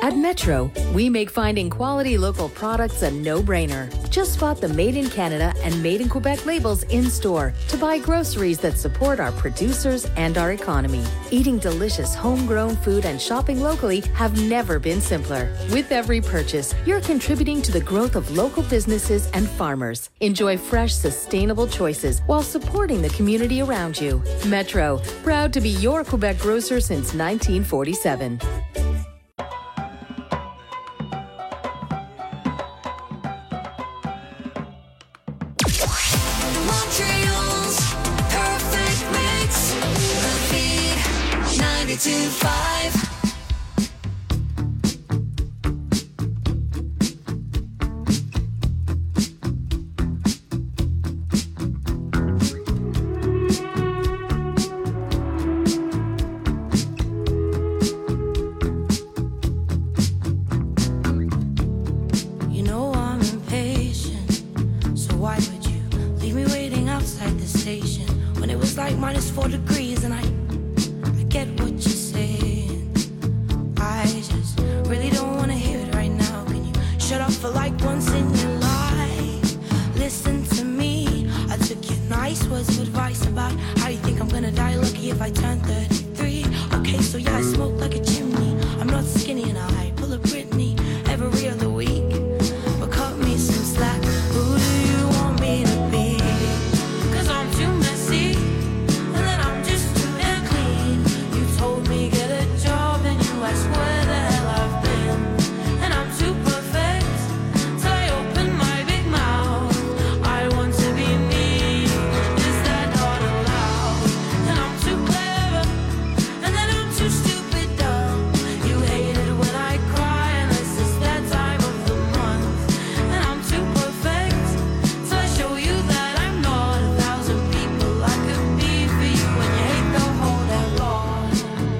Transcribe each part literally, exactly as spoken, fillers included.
At Metro, we make finding quality local products a no-brainer. Just spot the Made in Canada and Made in Quebec labels in-store to buy groceries that support our producers and our economy. Eating delicious homegrown food and shopping locally have never been simpler. With every purchase, you're contributing to the growth of local businesses and farmers. Enjoy fresh, sustainable choices while supporting the community around you. Metro, proud to be your Quebec grocer since nineteen forty-seven. ninety-two point five You know I'm impatient, so why would you leave me waiting outside the station when it was like minus four degrees and I get what you're saying. I just really don't want to hear it right now. Can you shut up for like once in your life? Listen to me. I took your nice words of advice about how you think I'm gonna die lucky if I turn thirty-three. Okay, so yeah, I smoke like a chimney. I'm not skinny and I pull a Britney every other week. But cut me some slack. Who do you want me to be? Cause I'm too messy. And then I'm just too damn clean. Told me get a job and you ask where the hell I've been. And I'm too perfect till I open my big mouth. I want to be me, is that not allowed? And I'm too clever, and then I'm too stupid dumb. You hate it when I cry unless it's that time of the month. And I'm too perfect till I show you that I'm not a thousand people I could be for you. And you hate the whole damn lot.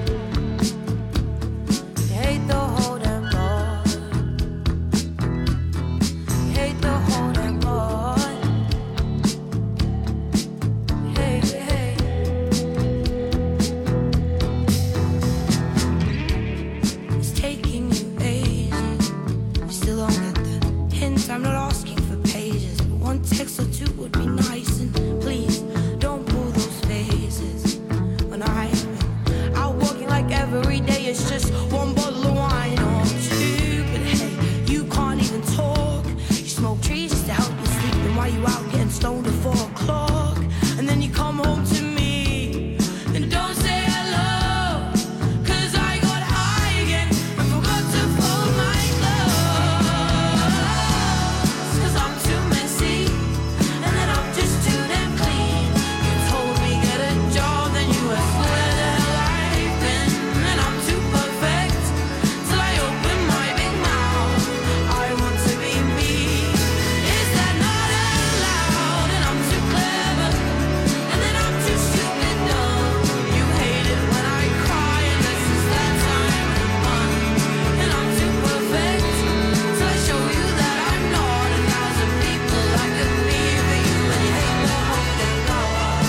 You hate the whole damn lot. You hate the whole damn lot. Hey, hey. It's taking you ages. You still don't get the hint. I'm not asking for pages, but one text or two would be nice. And please don't pull those faces when I've been out walking like every day. It's just one bottle of wine or two. But hey, you can't even talk. You smoke trees just to help you sleep. Then why you out getting stoned at four o'clock? And then you come home to me and don't say hello. Cause I got high again and forgot to fold my clothes. Cause I'm too messy and then I'm just too damn clean. You told me get a job, then you asked where the hell I've been. And I'm too perfect till I open my big mouth. I want to be me, is that not allowed? And I'm too clever, and then I'm too stupid dumb. You hate it when I cry unless it's that time of the month. And I'm too perfect till I show you that I'm not a thousand people I could be for you. And you hate the whole damn lot.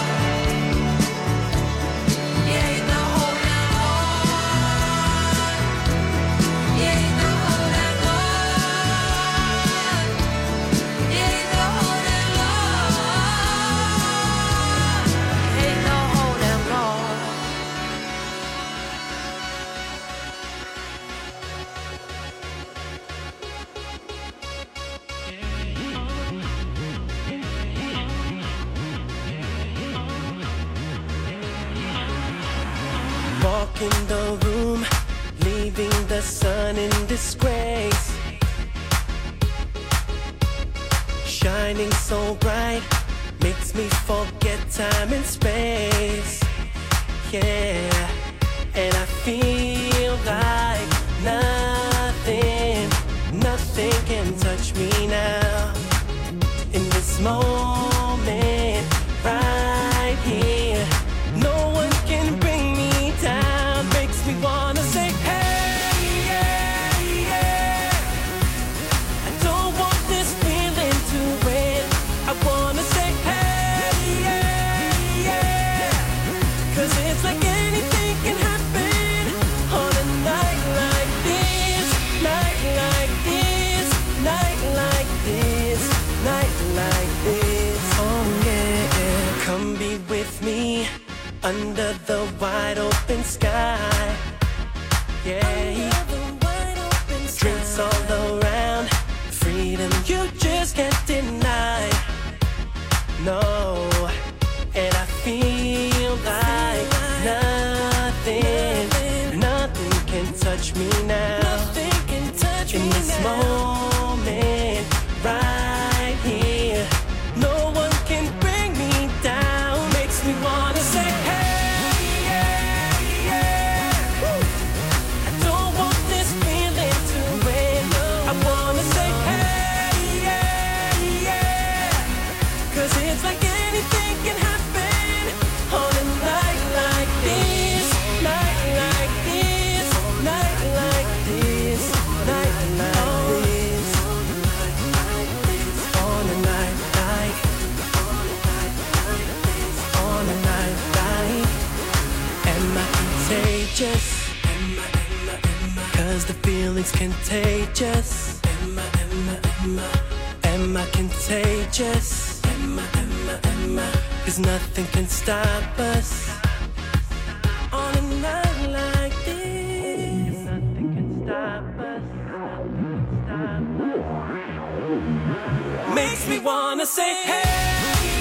You hate the whole damn lot. You hate the whole damn lot. You hate the whole damn lot. You hate the whole damn lot. Walk in the room, leaving the sun in disgrace. Shining so bright, makes me forget time and space. Yeah, and I feel like nothing, nothing can touch me now. In this moment, right here, no one can bring me down. Makes me wanna say, hey, yeah, yeah. I don't want this feeling to end. I wanna say, hey, yeah, yeah. Cause it's like anything can happen Cause the feeling's contagious. Am I, am I, am I, am I contagious? Am I, am I, am I? Cause nothing can stop us on a night like this. Nothing can stop us. Stop us. Makes me wanna say hey.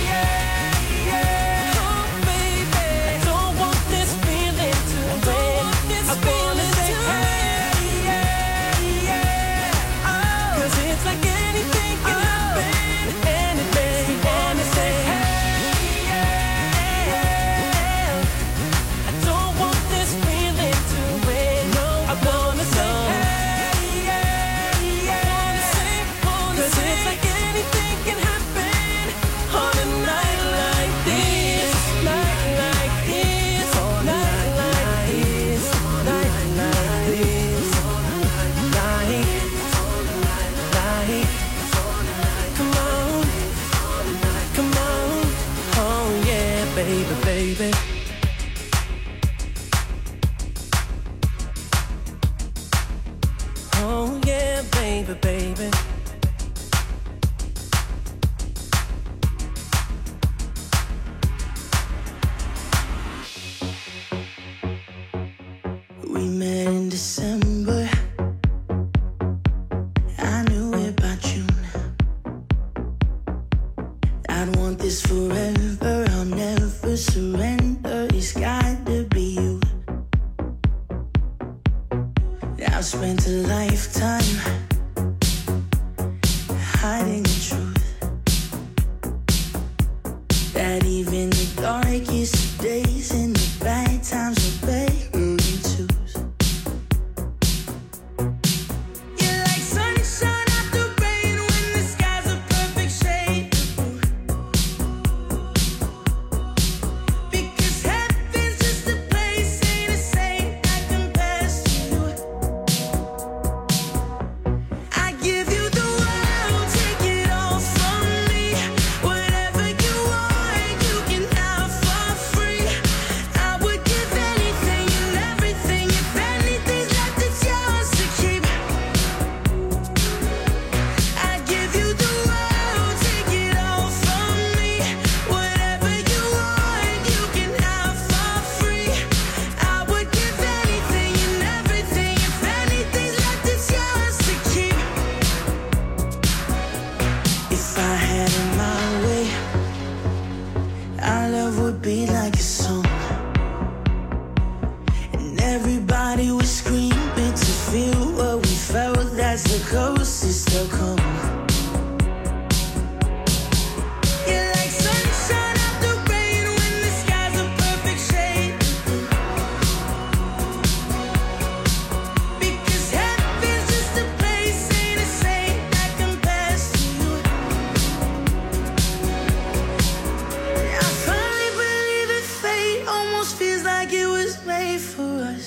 Baby, oh yeah, baby, baby. We met in December. I knew it by June. I'd want this forever. I'll never surrender. It's got to be you. I've spent a lifetime hiding the truth that even the darkest days and the bad times are better than twos. You're like sunshine after rain when the sky's a perfect shade of blue. Because heaven's just a place, ain't a saint that compares to you. I give you the world, take it all from me. Whatever you want, you can have for free. I would give anything and everything. If anything's left, it's yours to keep. I give you the world, take it all from me. Whatever you want, you can have for free. I would give anything and everything. If anything's left, it's yours to keep. If I had it my way, our love would be like a song, and everybody would scream it to feel what we felt. That's the closest they'll come. You're like sunshine after rain when the sky's a perfect shade of blue. Because heaven's just a place, ain't a saint that compares to you. I finally believe in fate, almost feels like it was made for us.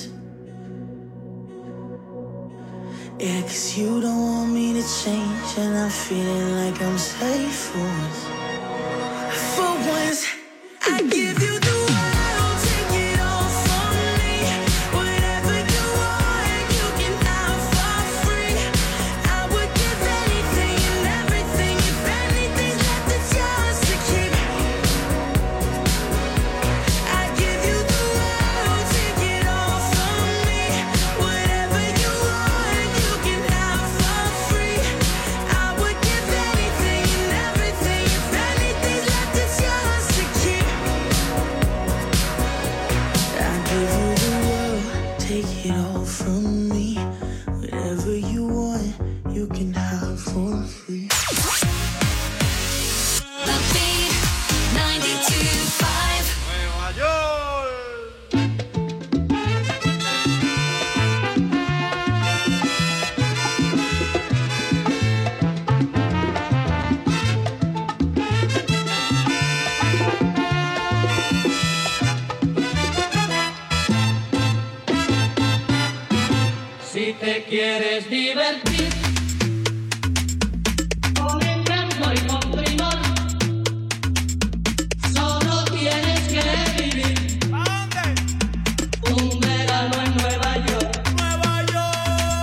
Yeah, cause you don't want me to change, and I'm feeling like I'm safe for once. For once, I give you the world, take it all from me. Whatever you want, you can have for free. I would give anything and everything. If anything's left, it's yours to keep. I give you the world, take it all from me. Whatever you want, you can have for free. I would give anything and everything. If anything's left, it's yours to keep. I give you the world, take it all from me. Whatever you want, you can have for free. The Beat ninety-two point five. Nueva York. Si te quieres divertir con encanto y con primor, solo tienes que vivir un verano en Nueva York. Nueva York.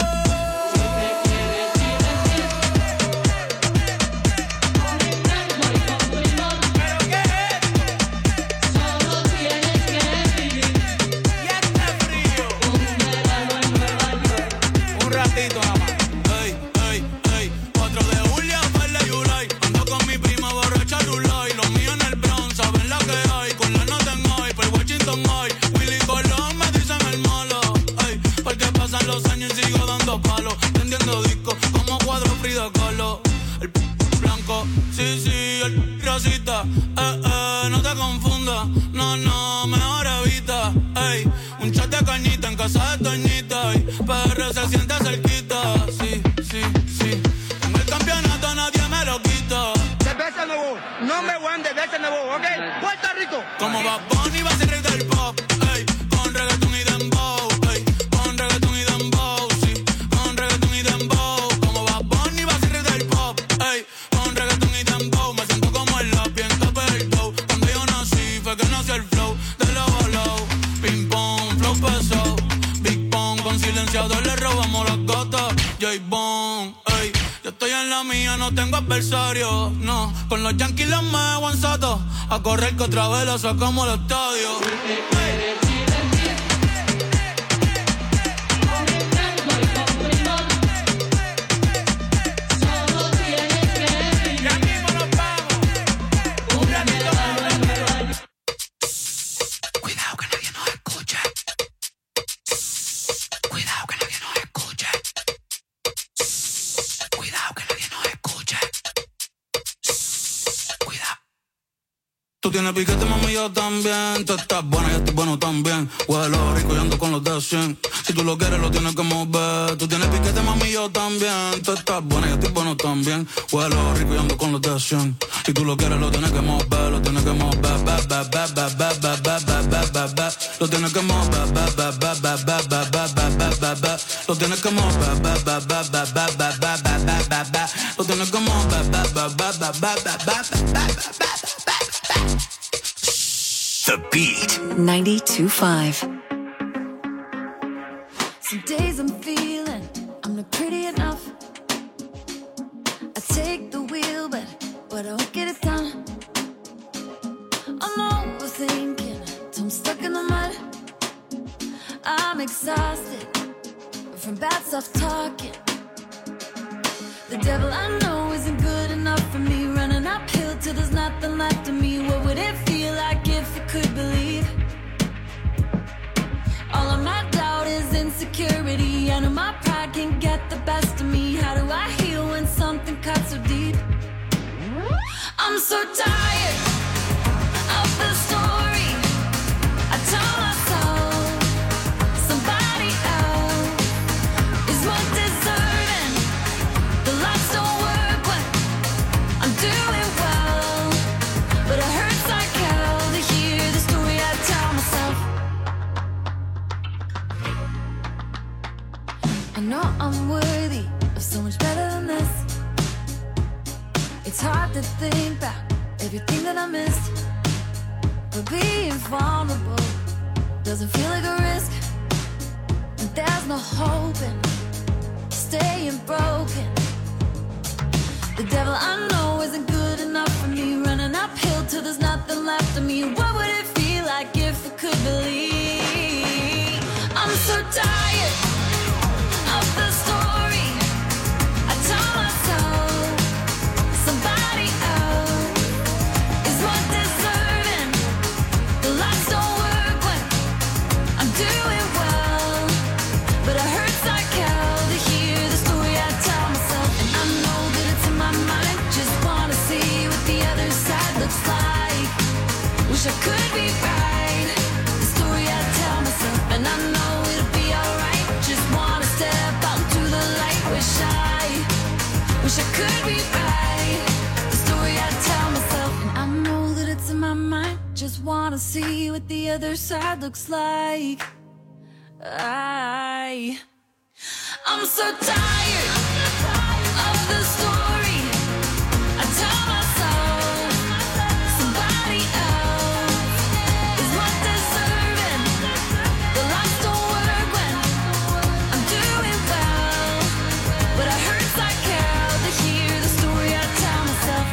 papelito nada más. Ey, ey, ey, cuatro de julio, par de July. Ando con mi prima borracha Lulay. Los míos en el Bronx, saben la que hay. Con la nota en hoy, por Washington hoy. Willy Colón me dicen el malo. Ey, porque pasan los años y sigo dando palos. Vendiendo discos como cuadro Frida Kahlo. El p blanco, sí, sí, el rosita. Eh, eh, no te confundas. No, no, mejor evita. Ey, un chat de cañita en casa de Toñita. Y P R se siente cerquita. Sí, sí, sí. Tengo el campeonato, nadie me lo quita. Cerveza nuevo, no me one de cerveza nuevo, ¿ok? Puerto Rico. Como Bad Bunny va a ser rey del pop. Ey, con reggaetón y dembow. Ey, con reggaetón y dembow. Sí, con reggaetón y dembow. Como Bad Bunny va a ser rey del pop. Ey, con reggaetón y dembow. Me siento como el lápiz en tope del dough. Cuando yo nací fue que nació el flow de low a low. Ping pong, flow pesado. Big Pong, con silenciador le robamos las gotas. J-Bone, ey, yo estoy en la mía, no tengo adversario. No, con los Yankees los me aguanzato. A correr que otra vez la sacamos al estadio. Tú tienes piquete, mami, yo también. Tú estás buena, yo estoy bueno también. Huelo rico y ando con los de cien. Si tú lo quieres, lo tienes que mover. Tú tienes piquete, mami, yo también. Tú estás buena, yo estoy bueno también. Huelo rico y ando con los de cien. Si tú lo quieres, lo tienes que mover. Lo tienes que mover, ba, ba, ba, ba, ba, ba, ba, ba, ba, ba, ba. Lo tienes que mover, ba, ba, ba, ba, ba, ba, ba, ba, ba, ba, ba. Lo tienes que mover, ba, ba, ba, ba, ba, ba, ba, ba, ba, ba, ba. Lo tienes que mover, ba, ba, ba, ba, ba, ba, ba, ba, ba. The Beat ninety-two point five. Some days I'm feeling I'm not pretty enough. I take the wheel, but but I won't get it done. I'm overthinking, till I'm stuck in the mud. I'm exhausted from bad stuff talking. The devil I know isn't good enough for me. Running uphill till there's nothing left of me. What would it feel like if I could believe? All of my doubt is insecurity. I know my pride can get the best of me. How do I heal when something cuts so deep? I'm so tired of the story I tell myself. Somebody else is more deserving. The lights don't work when I'm doing well, but it hurts like hell to hear the story I tell myself. I know I'm worthy of so much better than this. It's hard to think about everything that I missed, but being vulnerable doesn't feel like a risk. And there's no hope in staying broken. The devil I know isn't good enough for me. Running uphill till there's nothing left of me. What would it feel like if I could believe? I'm so tired of the story I tell myself. Somebody else is more deserving. The lights don't work when I'm doing well, but it hurts like hell to hear the story I tell myself. And I know that it's in my mind. Just wanna see what the other side looks like. Wish I could be right. The story I tell myself, and I know it'll be alright. Just wanna step out into the light. Wish I, wish I could be right. The story I tell myself, and I know that it's in my mind. Just wanna see what the other side looks like. I, I'm so tired of the story I tell myself. Somebody else is more deserving. The lights don't work when I'm doing well, but it hurts like hell to hear the story I tell myself.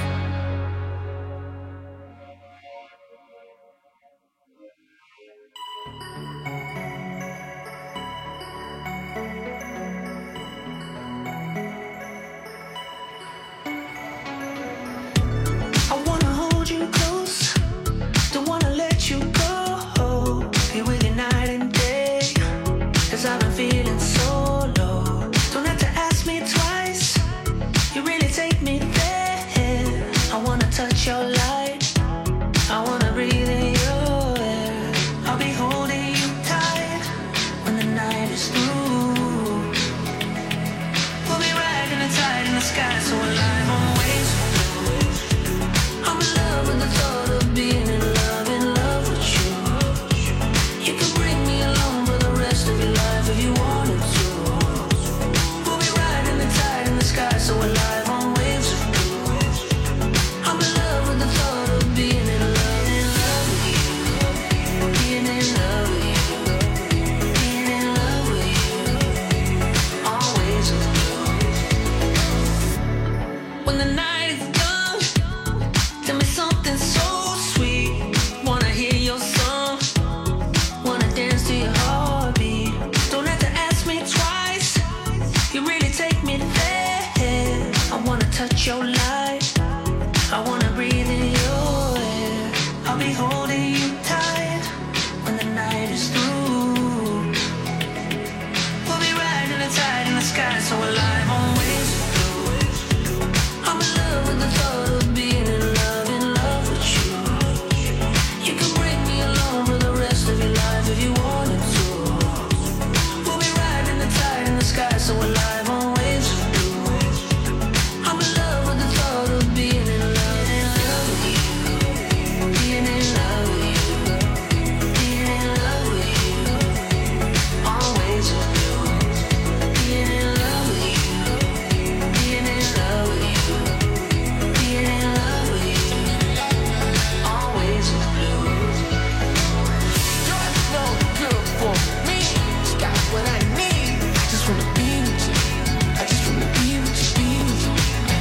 take me there. I wanna touch your light. I wanna breathe in your air. I'll be holding you tight when the night is through. We'll be riding the tide in the sky, so alive on waves blue. I'm in love with the thought of being in love, in love with you. You can bring me along for the rest of your life if you wanted to. We'll be riding the tide in the sky, so alive on waves blue. I'm in love with the thought of being in love, in love with you. Being in love with you. Being in love with you. Always with you. Being in love with you. Being in love with you. Being in love with you. Always with you. You're so good for me. You got what I need. I just wanna be with you. I just wanna be with you, be with you.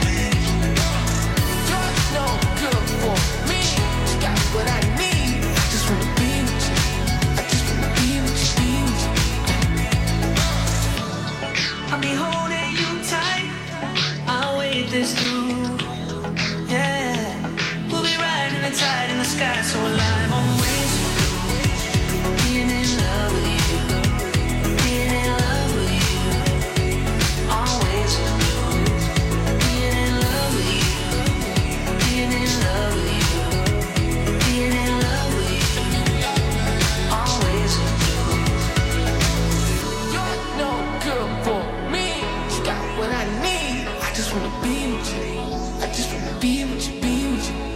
You're so good for me. You got what I need. I just wanna be with you. I just wanna be with you, be with you. I'll be holding you tight. I'll wait this through. Yeah. We'll be riding the tide in the sky, so alive on waves. Being in love with you. Being in love with you. Always with you. Being in love with you. Being in love with you. Being in love with you. Always with you. You're no good for me. You got what I need. I just wanna be with you. I just wanna be with you, be with you.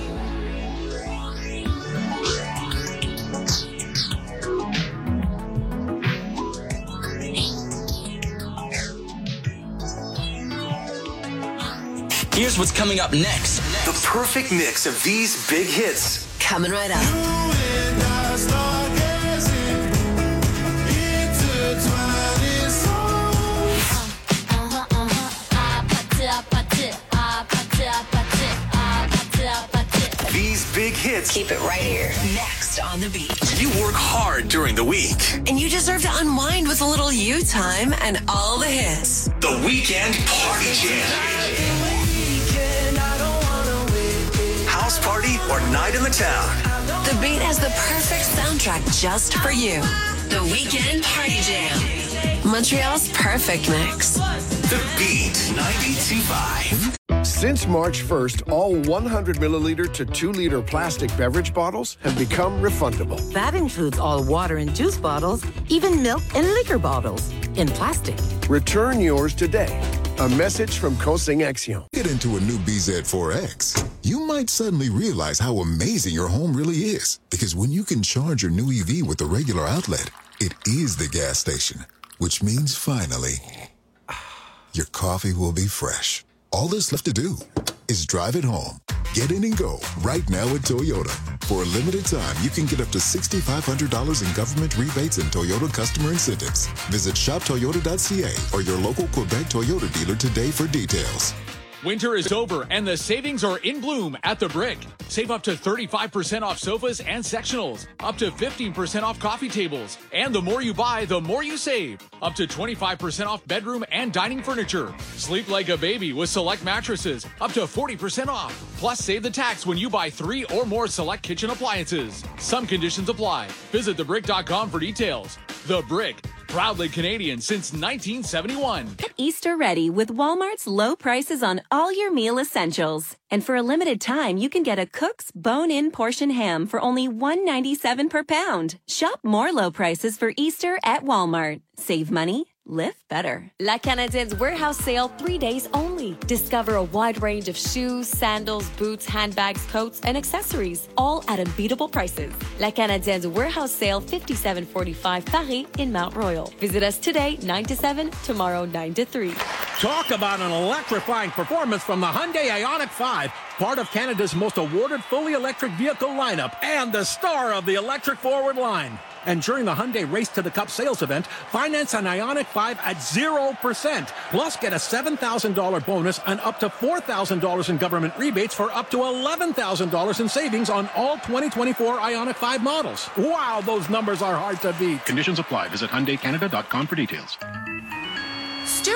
Here's what's coming up next. The perfect mix of these big hits. Coming right up. These big hits. Keep it right here. Next on the beat. You work hard during the week. And you deserve to unwind with a little you time and all the hits. The Weekend Party Jam. House party or night in the town. The beat has the perfect soundtrack just for you. The Weekend Party Jam. Montreal's perfect mix. The Beat ninety-two point five. Since March first, all one hundred milliliter to two liter plastic beverage bottles have become refundable. That includes all water and juice bottles, even milk and liquor bottles in plastic. Return yours today. A message from Cosing Action. Get into a new B Z four X. You might suddenly realize how amazing your home really is. Because when you can charge your new E V with a regular outlet, it is the gas station. Which means finally, your coffee will be fresh. All that's left to do is drive it home. Get in and go right now at Toyota. For a limited time, you can get up to six thousand five hundred dollars in government rebates and Toyota customer incentives. Visit shop toyota dot c a or your local Quebec Toyota dealer today for details. Winter is over and the savings are in bloom at The Brick. Save up to thirty-five percent off sofas and sectionals, up to fifteen percent off coffee tables, and the more you buy, the more you save. Up to twenty-five percent off bedroom and dining furniture. Sleep like a baby with select mattresses, up to forty percent off. Plus, save the tax when you buy three or more select kitchen appliances. Some conditions apply. Visit the brick dot com for details. The Brick. Proudly Canadian since nineteen seventy-one. Get Easter ready with Walmart's low prices on all your meal essentials. And for a limited time, you can get a Cook's bone-in portion ham for only one ninety-seven per pound. Shop more low prices for Easter at Walmart. Save money, live better. La Canadienne's warehouse sale three days only. Discover a wide range of shoes, sandals, boots, handbags, coats, and accessories, all at unbeatable prices. La Canadienne's warehouse sale fifty-seven forty-five Paris in Mount Royal. Visit us today, nine to seven, tomorrow, nine to three. Talk about an electrifying performance from the Hyundai Ioniq five, part of Canada's most awarded fully electric vehicle lineup and the star of the electric forward line. And during the Hyundai Race to the Cup sales event, finance an Ioniq five at zero percent. Plus, get a seven thousand dollars bonus and up to four thousand dollars in government rebates for up to eleven thousand dollars in savings on all twenty twenty-four Ioniq five models. Wow, those numbers are hard to beat. Conditions apply. Visit Hyundai Canada dot com for details. Stuart,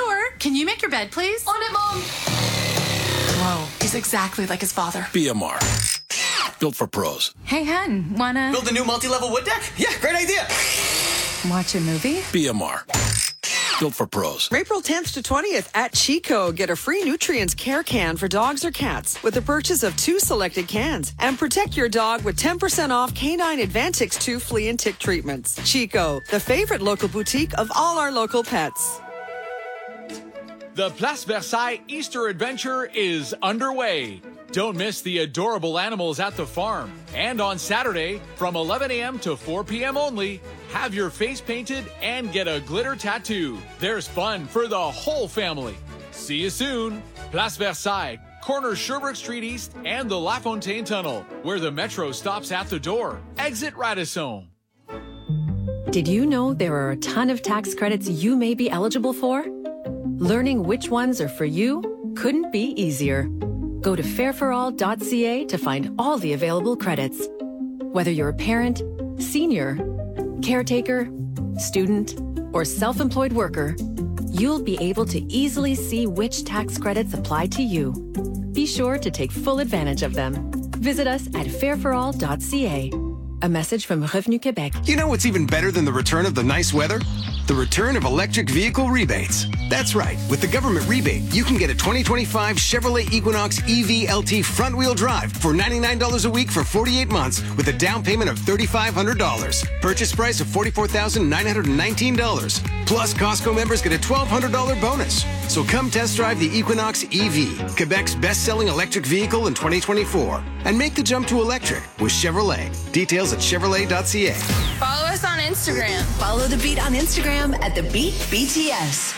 can you make your bed, please? On it, Mom. Whoa, he's exactly like his father. B M R. Built for pros. Hey, hun, wanna... Build a new multi-level wood deck? Yeah, great idea. Watch a movie? B M R. Built for pros. April tenth to twentieth at Chico. Get a free Nutrients Care can for dogs or cats with the purchase of two selected cans. And protect your dog with ten percent off Canine Advantix two flea and tick treatments. Chico, the favorite local boutique of all our local pets. The Place Versailles Easter Adventure is underway. Don't miss the adorable animals at the farm. And on Saturday, from eleven a.m. to four p.m. only, have your face painted and get a glitter tattoo. There's fun for the whole family. See you soon. Place Versailles, corner Sherbrooke Street East and the La Fontaine Tunnel, where the metro stops at the door. Exit Radisson. Did you know there are a ton of tax credits you may be eligible for? Learning which ones are for you couldn't be easier. Go to fair for all dot c a to find all the available credits. Whether you're a parent, senior, caretaker, student, or self-employed worker, you'll be able to easily see which tax credits apply to you. Be sure to take full advantage of them. Visit us at fair for all dot c a. A message from Revenu Québec. You know what's even better than the return of the nice weather? The return of electric vehicle rebates. That's right. With the government rebate, you can get a twenty twenty-five Chevrolet Equinox E V L T front-wheel drive for ninety-nine dollars a week for forty-eight months with a down payment of three thousand five hundred dollars. Purchase price of forty-four thousand nine hundred nineteen dollars. Plus, Costco members get a twelve hundred dollars bonus. So come test drive the Equinox E V, Quebec's best-selling electric vehicle in twenty twenty-four. And make the jump to electric with Chevrolet. Details at chevrolet dot c a. Follow us on Instagram. Follow The Beat on Instagram at The Beat B T S.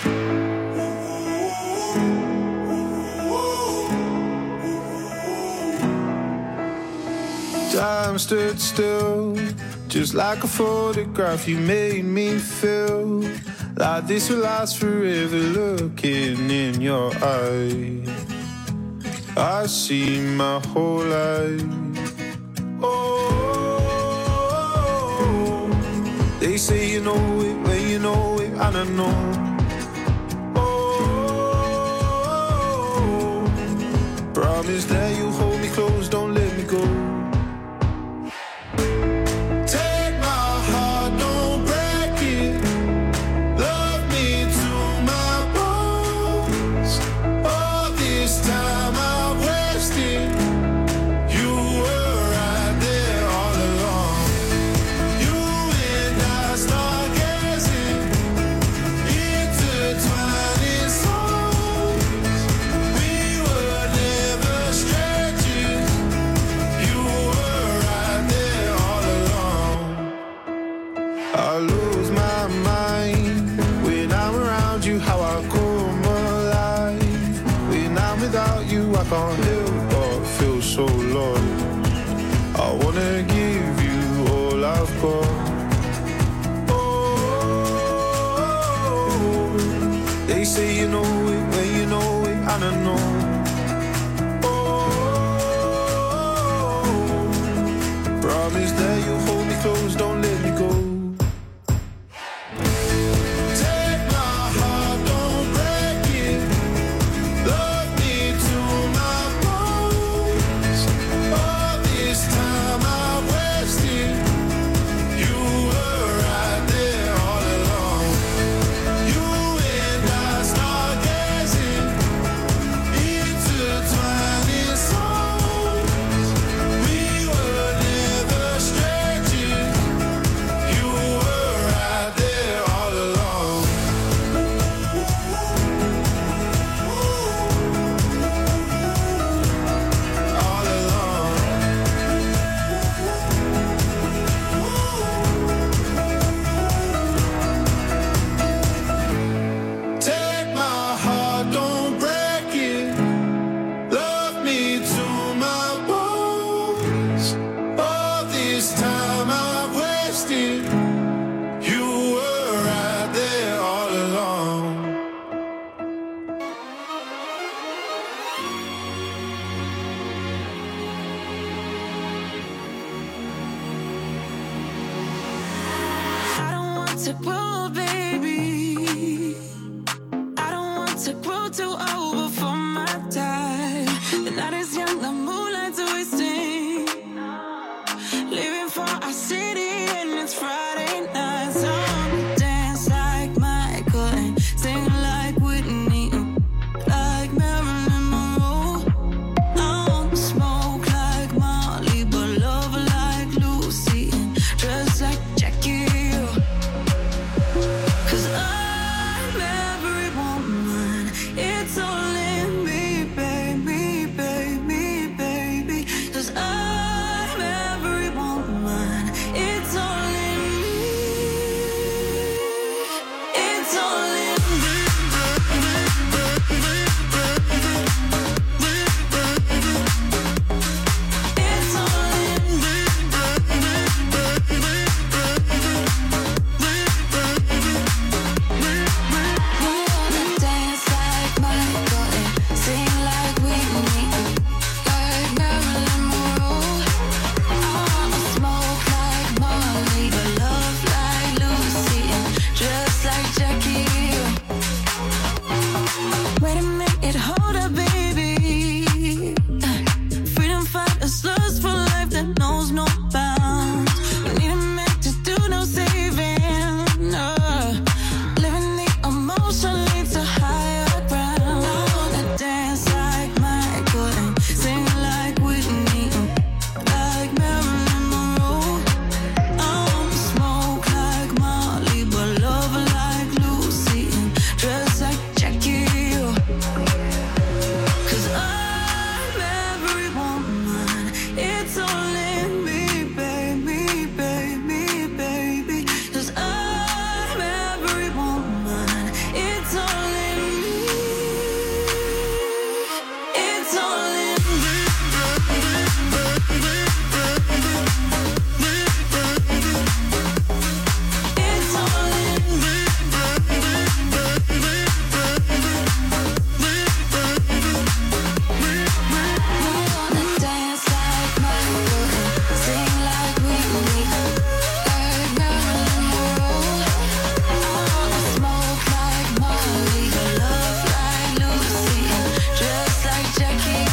Time stood still, just like a photograph. You made me feel like this will last forever. Looking in your eyes, I see my whole life. Oh, they say you know it when you know it, and I know. Oh, promise that you hold me close, don't let me go. I can't help but feel so lost. I wanna give you all I've got. Oh, they say you know it when you know it, and I know. Oh, promise that you'll hold me close, don't let me go. To grow, baby. I don't want to over for my time. The night is young, the moonlight's wasting. Living for our city and it's Friday night. So I'ma dance like Michael and sing like Whitney, like Marilyn Monroe. I want to smoke like Molly, but love like Lucy and dress like Jackie. Cause I'm every woman, it's all in me, baby, baby, baby. Cause I'm every woman, it's all in me, it's all in me. It's all in me. We wanna dance like Michael and sing like Whitney, like Marilyn Monroe. I wanna smoke like Molly, but love like Lucy and dress like Jackie. Wait a minute, hold up, baby. Freedom fighters, lust for life that knows no bounds. We need a man to do no saving. No. Living the emotion leads to higher ground. I wanna dance like Michael and sing like Whitney, like Marilyn Monroe. I wanna smoke like Molly, but love like Lucy and dress like Jackie. Cause I'm every woman, it's all in me, baby, baby, baby. Cause I'm every woman, it's all in me, it's all in me. It's all in me. We wanna dance like Michael and sing like Whitney, like Marilyn Monroe. I wanna smoke like Molly, but love like Lucy and dress like Jackie.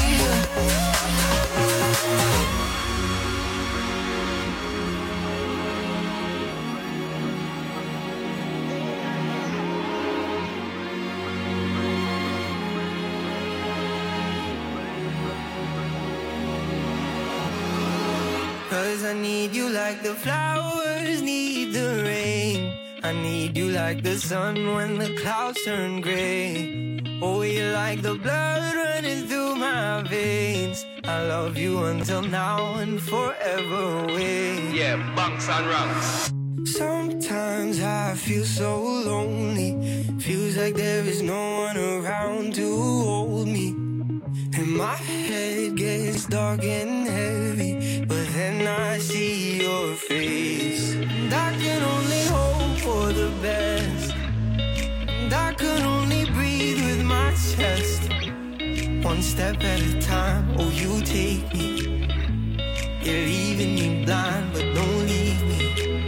Cause I need you like the flowers need the rain. I need you like the sun when the clouds turn gray. Oh, you're like the blood running through my veins. I love you until now and forever away. Yeah, bunks and ranks. Sometimes I feel so lonely. Feels like there is no one around to hold me. And my head gets dark and heavy, but then I see your face. And I can only hope for the best. And I can only breathe with my chest. One step at a time, oh you take me. You're leaving me blind, but don't leave me.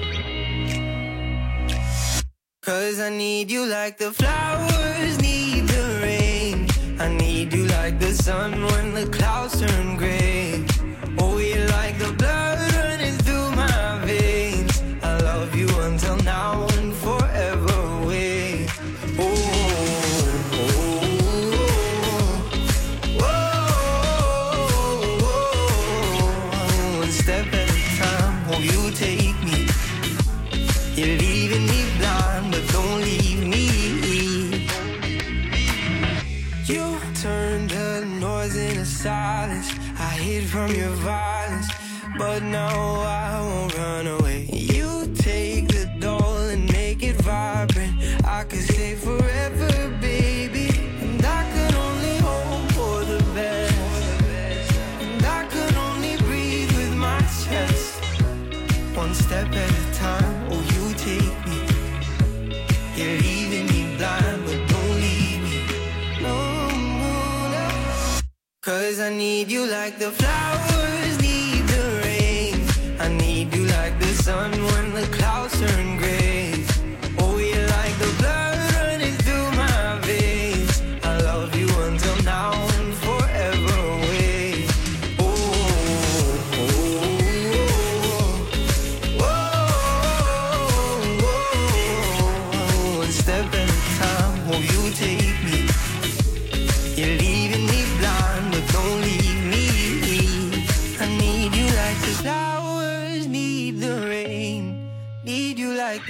Cause I need you like the flowers need the rain. I need you like the sun when the clouds turn gray. Oh, you're like the blood running through my veins. I love you until now and forever away. Oh, oh, oh, oh, oh. One step at a time, oh, you take me. You're leaving me blind, but don't leave me. You turned the noise into silence. I hid from your violence, but now I won't run away. You take the doll and make it vibrant. I could stay forever, baby. And I could only hope for the best. And I could only breathe with my chest. One step at a time, oh you take me. You're leaving me blind, but don't leave me. No, no, no. Cause I need you like the flowers need the rain. I need you like the sun when the clouds turn gray. Oh, you're like the blood running through my veins. I love you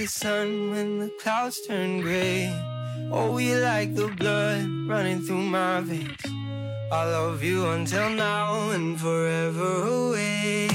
the sun when the clouds turn gray. Oh, we like the blood running through my veins. I love you until now and forever away.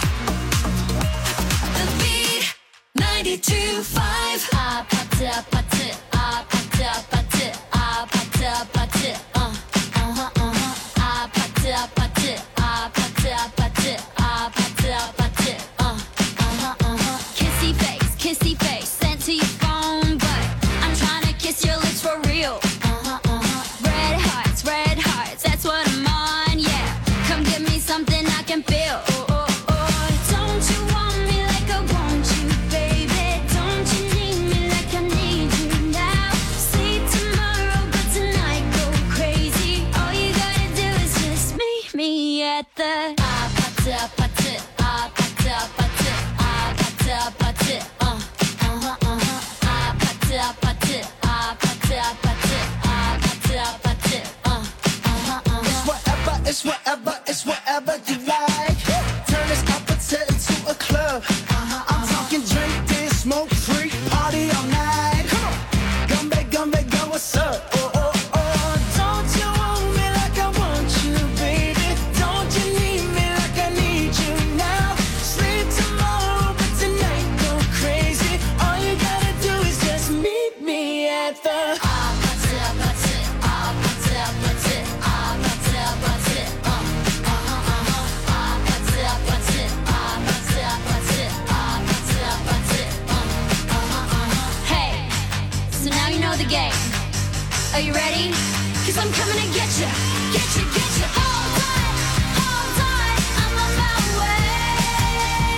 The Beat ninety-two five. Ah, pata, pata, ah, pata, pata, ah, pata, pata, uh, uh-huh, uh-huh. Ah, pata, pata, ah, pata, pata, ah, pata, pata, uh, uh-huh, uh-huh. Kissy face, kissy face, sent to your phone, but I'm trying to kiss your lips for real. Uh-huh, uh-huh. Red hearts, red hearts, that's what I'm on, yeah. Come give me something I can feel. Oh, oh, oh. Don't you want me like I want you, baby? Don't you need me like I need you now? Sleep tomorrow, but tonight go crazy. All you gotta do is just meet me at the ah pata pata ah pata pata ah pata pata uh uh-huh uh-huh ah pata pata ah pata pata ah pata pata uh uh-huh uh-huh. It's whatever, it's whatever, it's whatever you like. Turn this opposite into a club. Uh-huh, I'm talking drink, dance, smoke, free, party all night. Come on, Gumbe, Gumbe, go, what's up? Oh, oh, oh. Don't you want me like I want you, baby? Don't you need me like I need you now? Sleep tomorrow, but tonight go crazy. All you gotta do is just meet me at the ah pata pata ah pata pata ah pata pata uh uh-huh uh-huh ah pata pata ah pata pata ah pata pata uh uh-huh uh-huh. Hey, so now you know the game. Are you ready? 'Cause I'm coming to get you, get you, get you. Hold on, hold on, I'm on my way.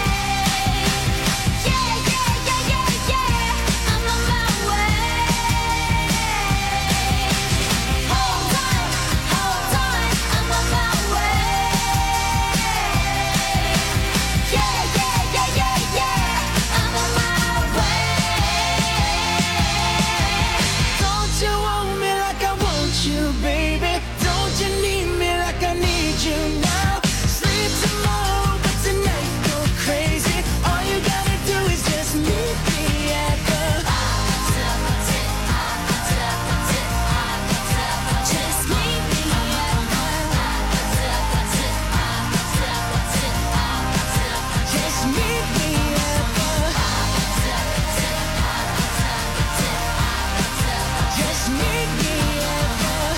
Yeah, yeah, yeah, yeah, yeah, I'm on my way. Hold on, hold on, I'm on my way. Yeah, yeah, yeah, yeah, yeah, I'm on my way. Don't you want me like I want you, baby? Don't you need me like I need you now? Sleep tomorrow, but tonight go crazy. All you gotta do is just meet me at the Just meet me at Just meet me at the Just meet me at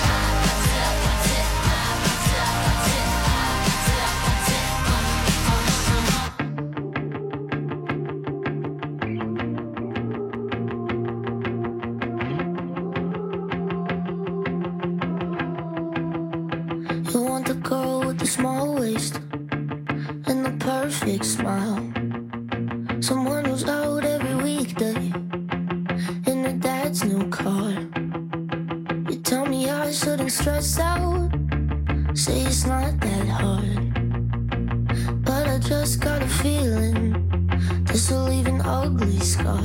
You want the girl with the small waist and the perfect smile. Someone who's out every weekday in her dad's new car. You tell me I shouldn't stress out, say it's not that hard. But I just got a feeling this will leave an ugly scar.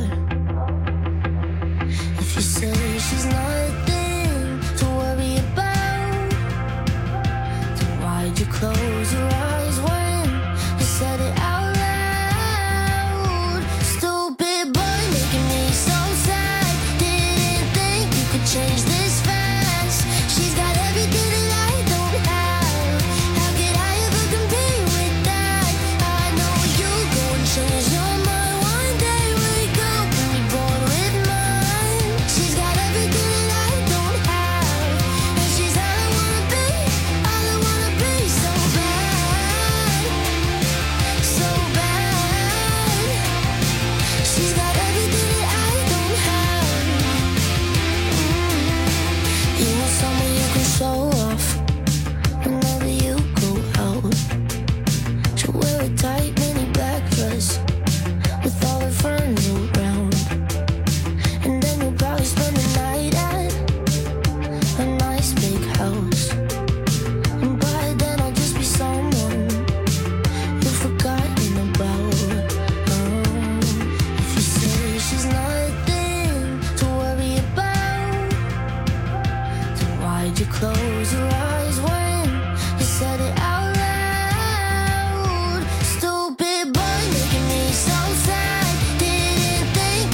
If you say she's nothing to worry about, then why'd you close your eyes when you said it out loud? Stupid boy making me so sad. Didn't think you could change this fast. She's got everything that I don't have. How could I ever compete with that? I know you go and change your mind one day. Wake up and be born with mine. She's got everything that I don't have, and she's all I wanna be, all I wanna be. So bad, so bad. She's got everything that I don't have. Mm. You want someone you can show off whenever you go out. She'll wear a tight mini black dress with all her friends around, and then you'll probably spend the night at a nice big house. And by then I'll just be someone you've forgotten about. Oh, if you say she's nothing to worry about, then why'd you close your eyes when you said it out loud? Stupid boy making me so sad. Didn't think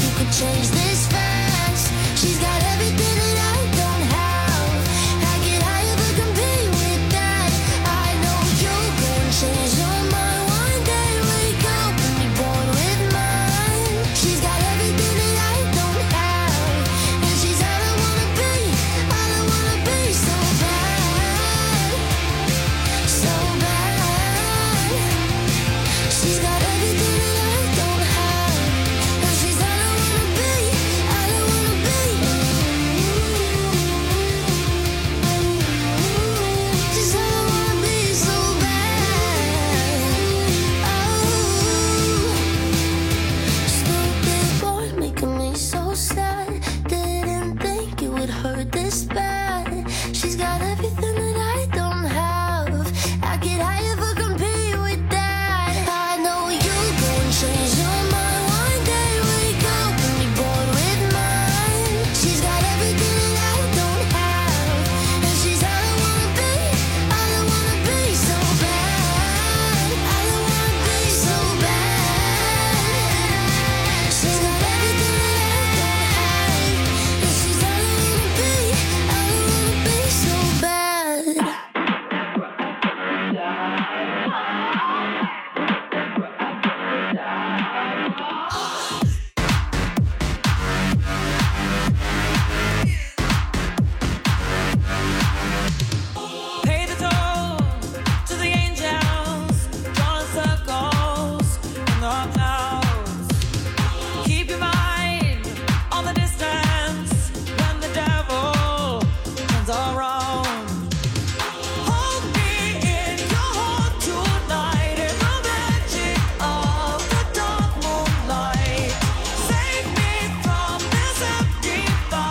everything that I don't have. I could I ever compete with that? I know you gon' change your mind one day. Wake up and be born with mine. She's got everything that I don't have, and she's all I wanna be. All I wanna be so bad. All I wanna be so bad. She's got everything that I don't have, and she's all I wanna be. All I wanna be so bad. Pay the toll to the angels, drawing circles in the clouds. Keep your mind on the distance when the devil turns around. Hold me in your heart tonight in the magic of the dark moonlight. Save me from this empty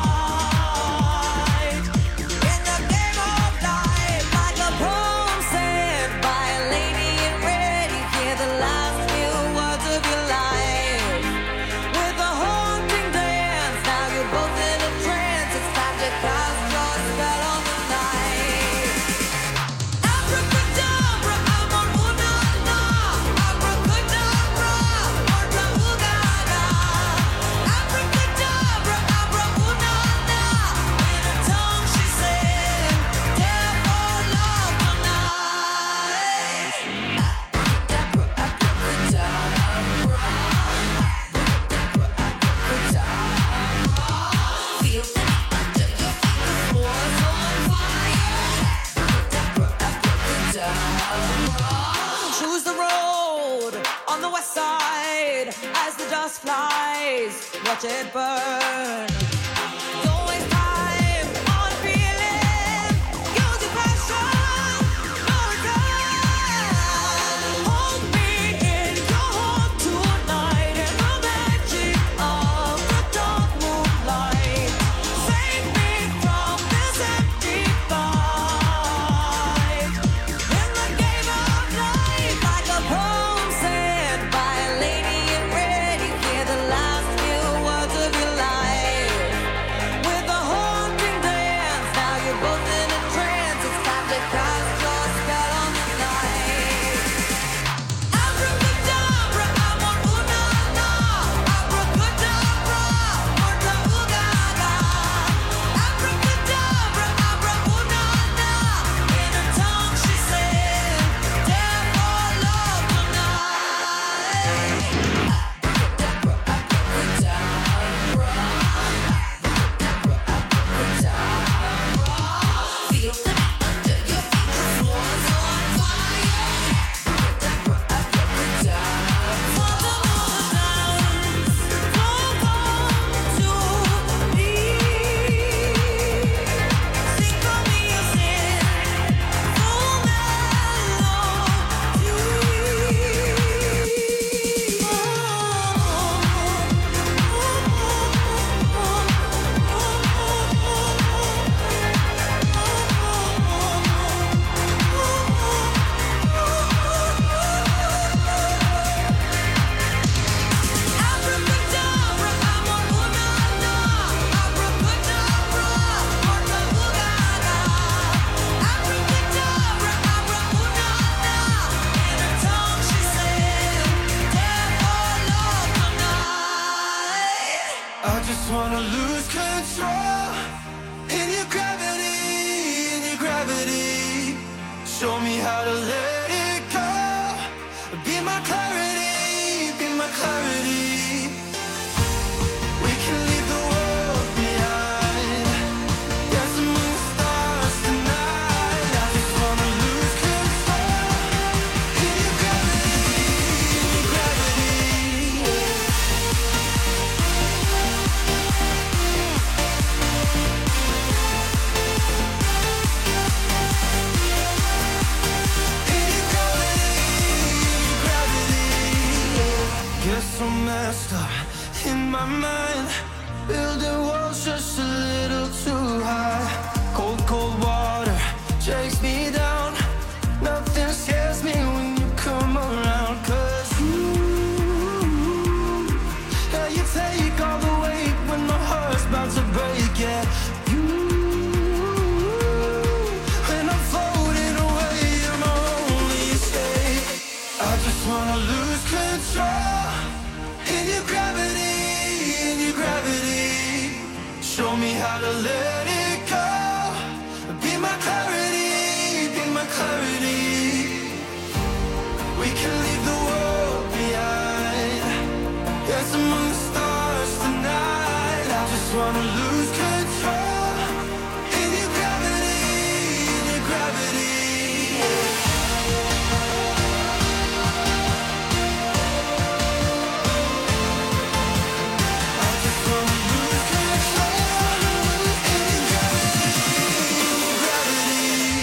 fight. In the game of life, like a poem said by a lady in red, you hear the last few words of your life. With a haunting dance, now you're both in a trance. It's time to cast your spell on the night. Abracadabra, amor, una, na. Abracadabra, orca, ugaga. Abracadabra, abra, una, na. In her tongue she said, "Dare for love tonight." Abracadabra, abracadabra. Feel it under your feet, the floor's on fire. Abracadabra. Choose the road on the west side as the dust flies. Watch it burn. Don't waste time on feeling. Use your passion. No return. Hold me in your heart tonight in the magic of the dark moonlight. Save me from this empty fight. In the game of life, like a poem said by a lady in red, you hear the last few words of your life. With a haunting dance, now you're both in a trance. It's time to cast your spell on the night. Abracadabra, amor, una, na. Abracadabra, orca, ugaga. Abracadabra, abra, una, na. In her tongue she said, "Dare for love tonight." Abracadabra, abracadabra. Abracadabra. Feel it under your feet, the floor's on fire. Abracadabra, abracadabra. For the moonlight, don't come to me. Sing for me a sin, full Abracadabra, amor, una, na. Abracadabra, orca, ugaga. Abracadabra, abra, una, na. In her tongue she said, "Dare for love tonight." I just wanna lose control in your gravity, in your gravity. Show me how to let it go. Be my clarity, be my clarity. We can leave the world behind. Dance among the stars tonight. I just wanna lose control in your gravity, in your gravity. Guess I'm messed up in my mind. Building walls just a little too high. Cold, cold water clarity. We can leave the world behind. Dance among the stars tonight. I just wanna lose control in your gravity, in your gravity. I just wanna lose control in your gravity, in your gravity.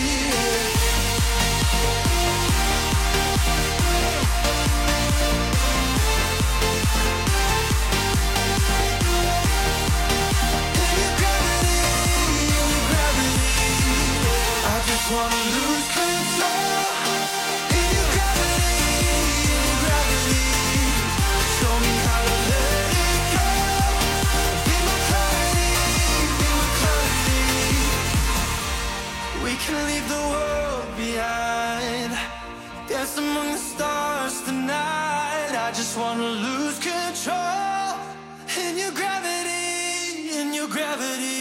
I just wanna lose control in your gravity, in your gravity. Show me how to let it go. Be my clarity, be my clarity. We can leave the world behind. Dance among the stars tonight. I just wanna lose control in your gravity, in your gravity.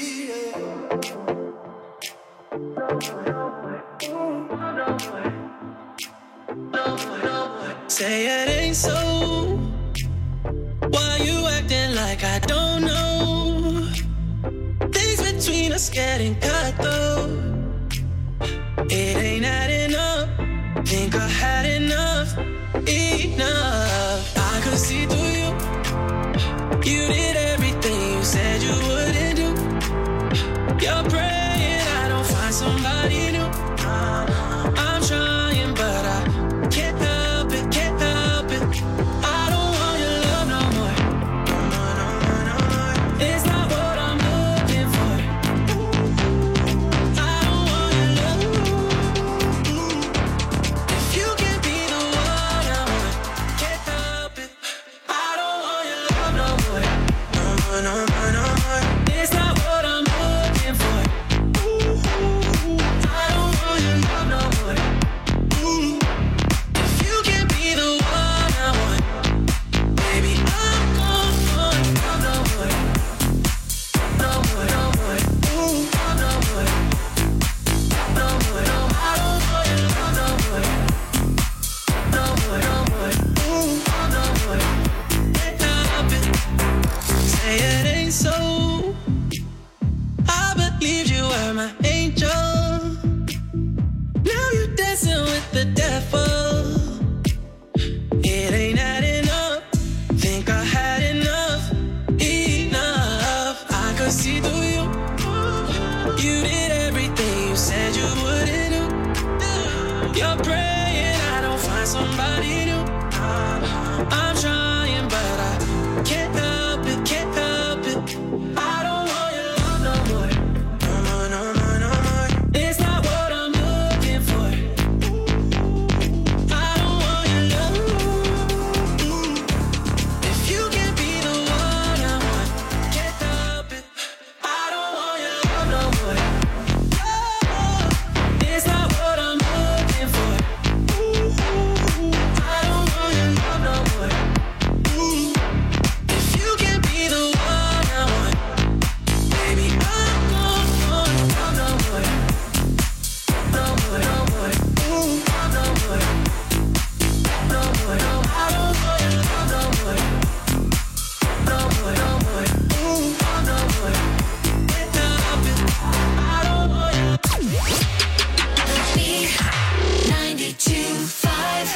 Say it ain't so. Why you acting like I don't know? Things between us getting cut though. It ain't adding up. Think I had enough, enough. I could see through you. You did everything you said you wouldn't do. You're praying I don't find somebody new. I'm trying, but I can't help it, can't help it. I don't want your love no more. No more, no more, no more. It's not what I'm looking for. I don't want your love. If you can be the one I want, can't help it. I don't want your love no more. No more, no more, no more. It's not what I'm looking for. I don't want your love no more. If you can be the one I want, baby, I'm gone for love no more. No more, no more. Love no more. No more, no more. I don't want your love no more. No more, no more. Love no more. Can't help it. Say it ain't so. I believed you were my angel. Now you're dancing with the devil. It ain't adding up. Think I had enough, enough. I could see through you. You did everything you said you wouldn't do. You're praying I don't find somebody new. I'm trying, but I can't help it, can't help it. I don't want your love no more. No more, no more, no more. It's not what I'm looking for. I don't want your love. If you can be the one I want, can't help it. I don't want your love no more. It's not what I'm looking for. I don't want your love no more. If you can be the one I want, baby, I'm gone for love no more. No more, no more. Love no more. No more, no more. I don't want your love no more. No more, no more. Love no more. Can't help it. I don't want your Beat ninety-two five.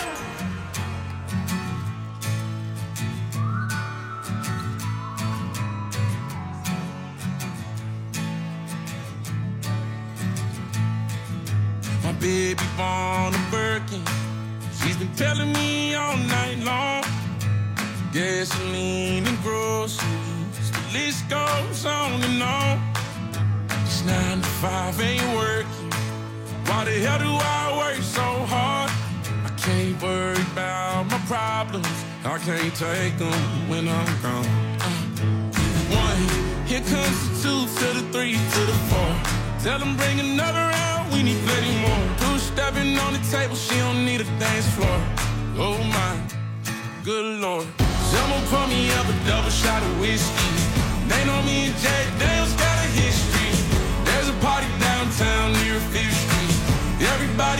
My baby born a Birkin. She's been telling me all night long. Gasoline and groceries, the list goes on and on. This nine to five ain't working. Why the hell do I work so hard? I can't worry about my problems. I can't take them when I'm gone. Uh, one, here comes the two to the three to the four. Tell them bring another round, we need plenty more. Two stepping on the table, she don't need a dance floor. Oh my, good lord. Someone pour me up a double shot of whiskey. They know me and Jack Daniels got a history. There's a party downtown near Fifth Street. Everybody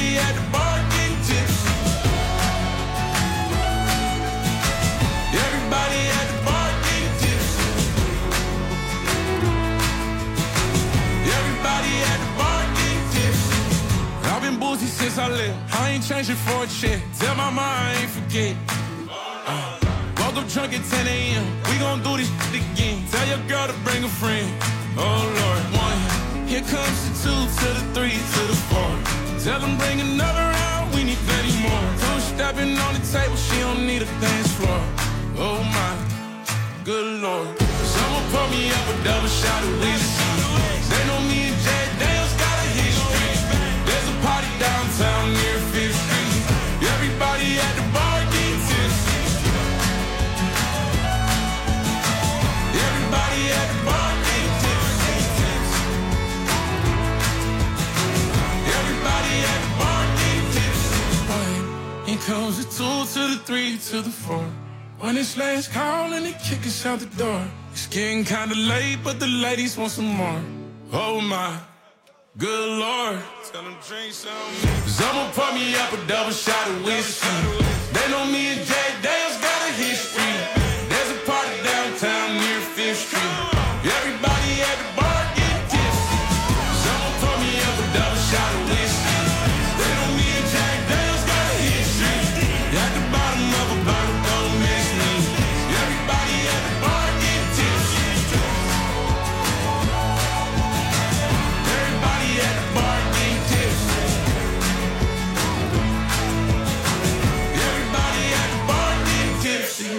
loyalty since I left. I ain't changing for a check. Tell my mom I ain't forget. Uh, woke up drunk at ten a.m. We gon' do this shit again. Tell your girl to bring a friend. Oh Lord, one. Here comes the two to the three to the four. Tell them bring another round. We need plenty more. Two stepping on the table. She don't need a dance floor. Oh my, good Lord. Someone pour me up a double shot of whiskey. They know me and Jack Daniels got a history. There's a party downtown near Fifth Street. Everybody at the bar get tipsy. Everybody at the bar get tipsy. Everybody at the bar get tipsy. Here comes the two to the three to the four. When it's last call and they kick us out the door. It's getting kinda late, but the ladies want some more. Oh my, good Lord. Tell them drink some. Someone pour me up a double shot of whiskey. They know me and Jack Daniels got a history. There's a party downtown near Fifth Street. Everybody at the bar get tipsy. Someone pour me up a double shot of whiskey. They know me and Jack Daniels got a history. At the bottom of a bottle, don't miss me. Everybody at the bar get tipsy. Everybody at the bar get tipsy. Everybody at the bar get tipsy.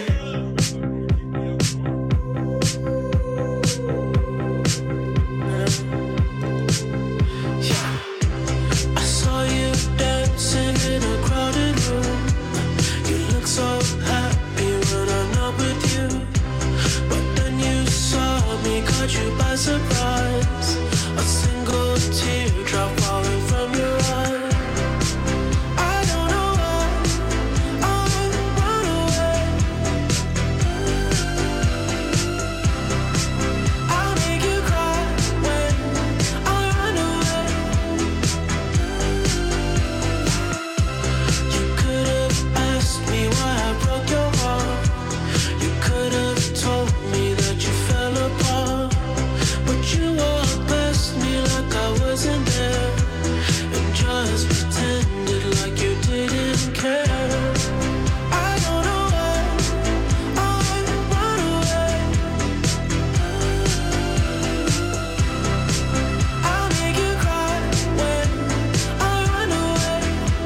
I saw you dancing in a crowded room. You look so happy when I'm not with you. But then you saw me, caught you by surprise. A single teardrop falling from your eye. I don't know why I run away. I'll make you cry when I run away. You could have asked me why I broke your heart. You could have told me that you fell apart. But you walked past me like I wasn't there, and just pretended like you didn't care. I don't know why I run away. I'll make you cry when I run away.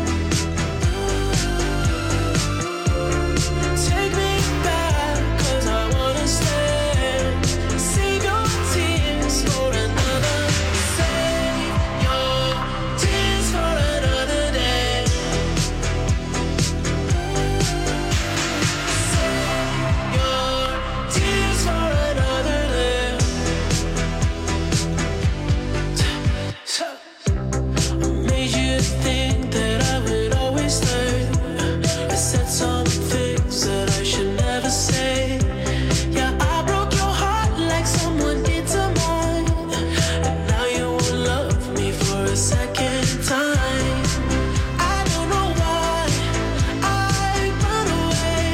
Take me back, 'cause I wanna stay. Save your tears for another. Save your tears for another day. Save your tears for another day. I made you think that I would always stay. I said some things that I should never say. Yeah, I broke your heart like someone did to mine. And now you will love me for a second time. I don't know why I run away.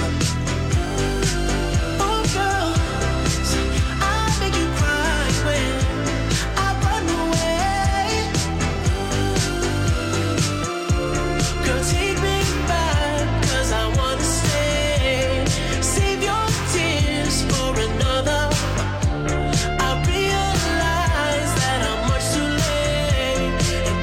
Oh girl, I make you cry when I run away. Girl, take me back, 'cause I wanna stay. Save your tears for another. I realize that I'm much too late, and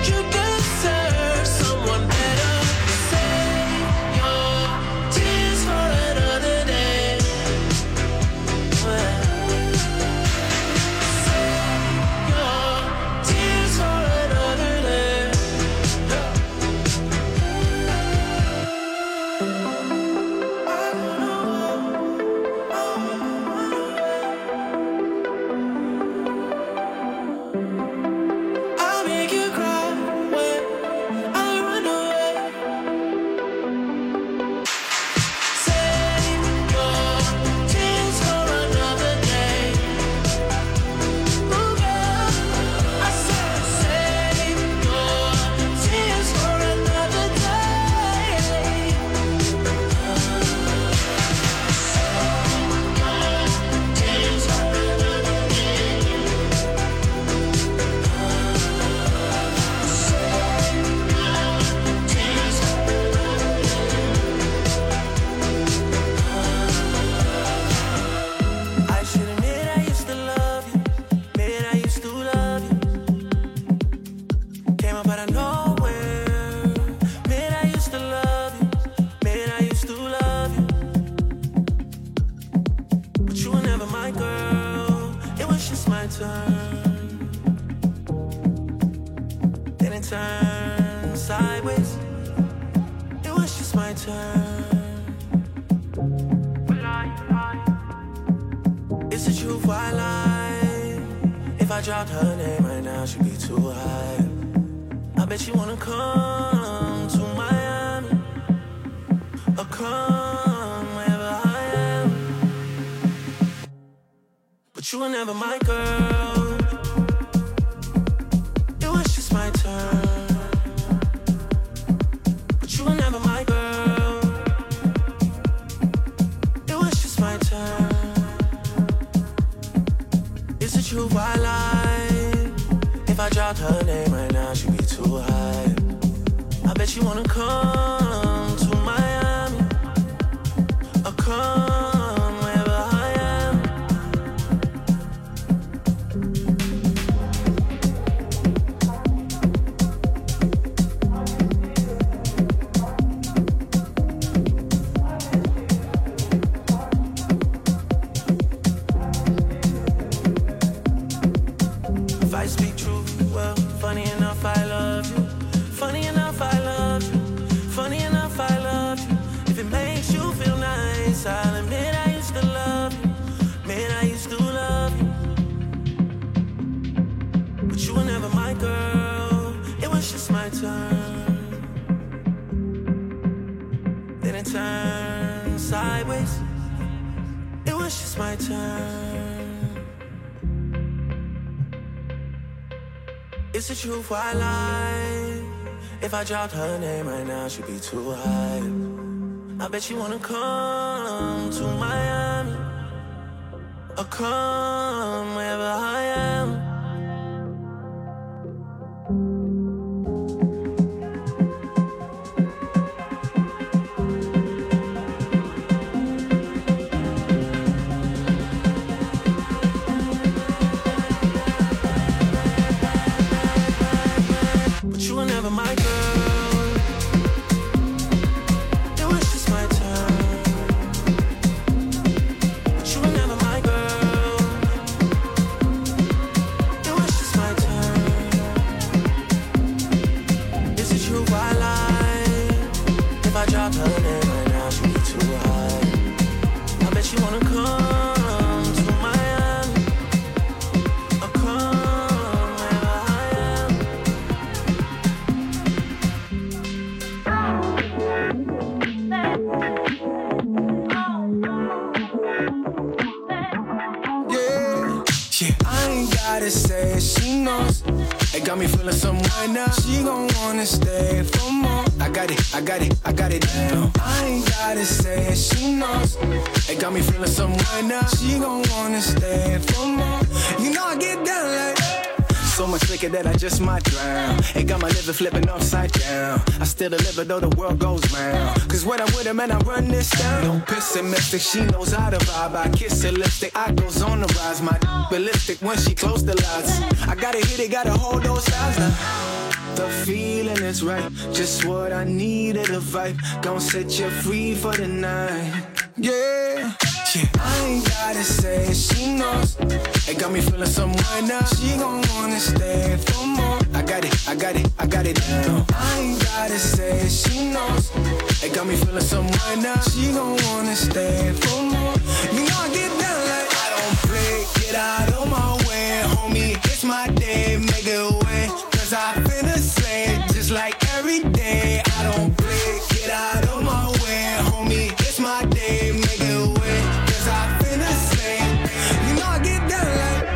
turn, then it turned sideways. It was just my turn. It's the truth, why lie? If I dropped her name right now, she'd be too high. I bet you wanna come to Miami, or come wherever I am. But you were never my girl. It was just my turn. But you were never my girl. It was just my turn. It's the truth, why lie? If I dropped her name right now, she'd be too high. I bet you wanna come to Miami, or come wherever I am. If I speak truth, well, funny enough, I love you. Funny enough, I love you. Funny enough, I love you. If it makes you feel nice, I'll admit I used to love you. Man, I used to love you. But you were never my girl. It was just my turn. Then it turned sideways. It was just my turn. It's the truth, why lie? If I dropped her name right now, she'd be too high. I bet you wanna come to Miami, or come wherever I am. But you were never my girl. It was just my turn. But you were never my girl. It was just my turn. Is the truth, why lie? If I dropped her name right now, she'd be too high. I bet you wanna come to Miami, or come wherever I am. Yeah, yeah. I ain't gotta say it, she knows. It got me feeling some way now. She gon' wanna stay for more. I got it, I got it, I got it down. I ain't gotta say it, she knows. It got me feeling some way now. She gon' wanna stay for more. You know I get down like so much liquor that I just might drown. It got my liver flipping upside down. I still deliver though the world goes round. Cause when I'm with her, man, I run this down. No pessimistic, she knows how to vibe. I kiss her lipstick, I goes on the rise. My ballistic when she close the lights. I gotta hit it, gotta hold those sides now. The feeling is right, just what I needed, a vibe. Gon' set you free for the night. Yeah, yeah. I ain't gotta say it, she knows. It got me feeling some way now. She gon' wanna stay for more. I got it, I got it, I got it down. I ain't gotta say it, she knows. It got me feeling some way now. She gon' wanna stay for more. You know I get down like I don't play. Get out of my way, homie. It's my day, make it way. Cause I finna slay it just like every day. I don't play. Get out of my way, homie. It's my day, make it way. Cause I finna slay it. You know I get down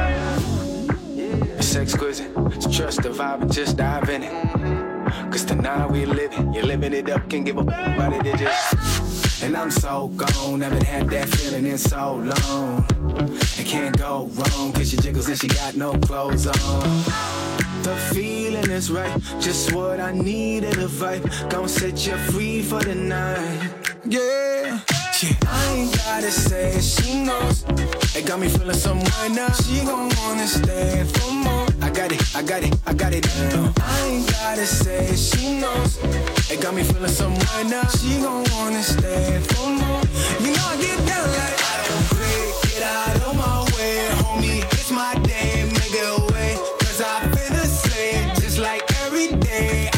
like it's exquisite. So trust the vibe and just dive in it. Cause tonight we living. You're living it up, can't give a f about it, it just. And I'm so gone, haven't had that feeling in so long. It can't go wrong, cause she jiggles and she got no clothes on. The feeling is right, just what I needed, a vibe. Gon' set you free for the night. Yeah, yeah. I ain't gotta say it, she knows. It got me feeling some way now. She gon' wanna stay for more. I got it, I got it, I got it down. I ain't gotta say it, she knows. It got me feeling some way now. She gon' wanna stay for more. You know I get down like I don't play. Get out of my way, homie. It's my day, man. every day.